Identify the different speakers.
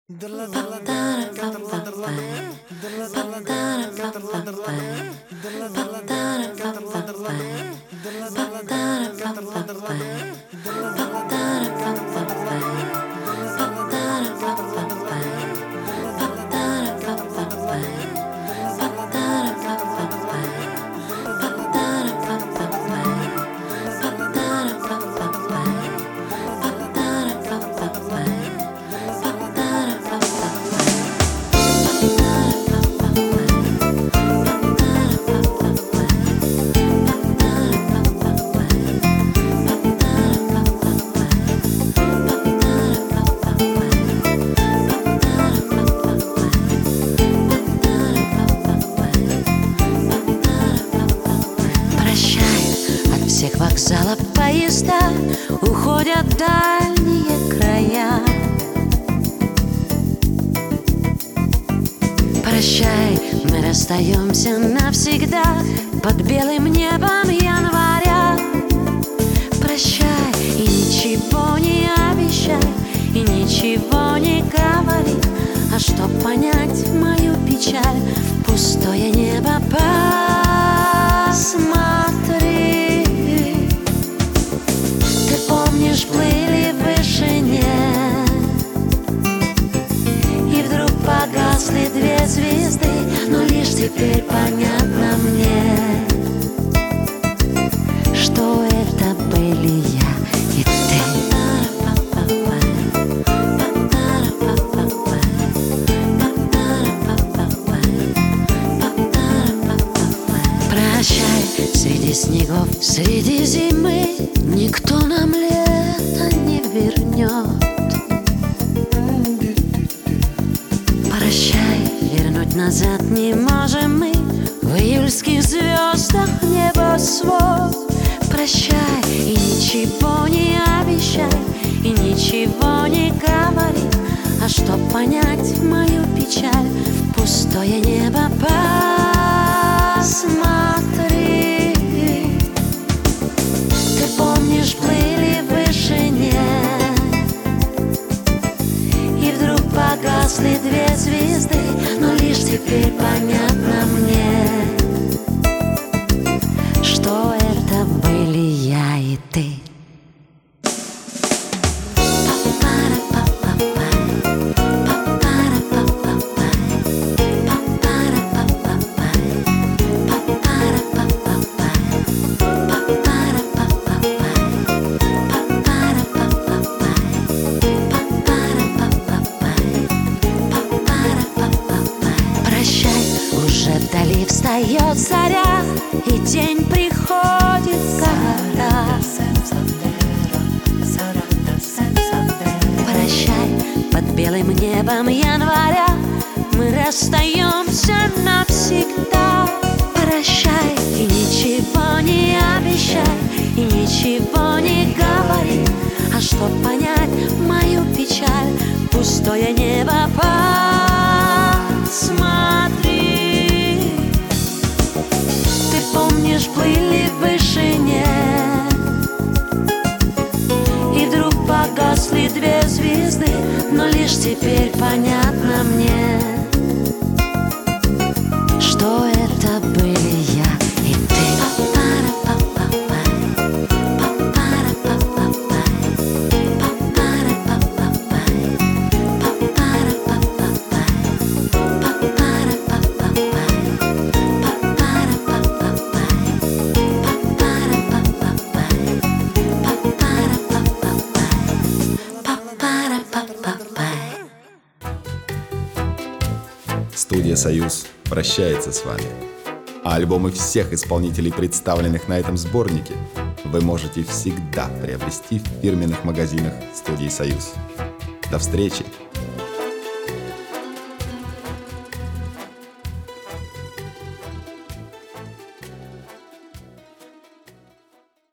Speaker 1: Всех вокзалов поезда уходят в дальние края. Прощай, мы расстаемся навсегда под белым небом января. Прощай и ничего не обещай, и ничего не говори. А чтоб понять мою печаль, в пустое небо посмотри. Помнишь, плыли в вышине, и вдруг погасли две звезды, но лишь теперь понятно мне, что это были я и ты. Прощай, среди снегов, среди зимы никто нам лето не вернет. Прощай, вернуть назад не можем мы в июльских звездах небосвод. Прощай и ничего не обещай, и ничего не говори. А чтоб понять мою печаль, в пустое небо посмотри. Ты помнишь, плыли в вышине, и вдруг погасли две звезды, но лишь теперь понятно мне, что это были я и ты. Вдали встает заря, и день приходит как раз. Прощай, под белым небом января мы расстаемся навсегда. Прощай и ничего не обещай, и ничего не говори. А чтоб понять мою печаль, пустое небо посмотри. Помнишь, плыли в вышине, и вдруг погасли две звезды, но лишь теперь понятно мне, что это были я и ты.
Speaker 2: Студия «Союз» прощается с вами. А альбомы всех исполнителей, представленных на этом сборнике, вы можете всегда приобрести в фирменных магазинах студии «Союз». До встречи!